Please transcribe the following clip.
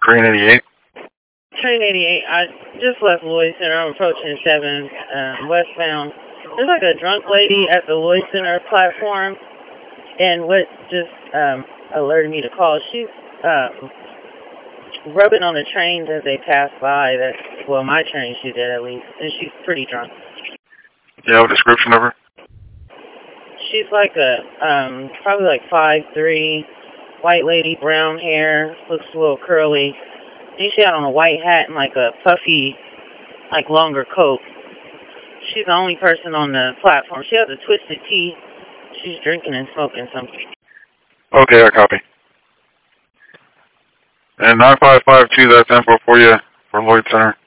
Train 88? Train 88. I just left Lloyd Center. I'm approaching 7 westbound. There's like a drunk lady at the Lloyd Center platform, and what just alerted me to call, she's rubbing on the trains as they pass by. Well, my train she did at least, and she's pretty drunk. Do you have a description of her? She's like probably like 5'3", white lady, brown hair, looks a little curly. I think she had on a white hat and like a puffy, like longer coat. She's the only person on the platform. She has a twisted tea. She's drinking and smoking something. Okay, I copy. And 9552, that's info for you for Lloyd Center.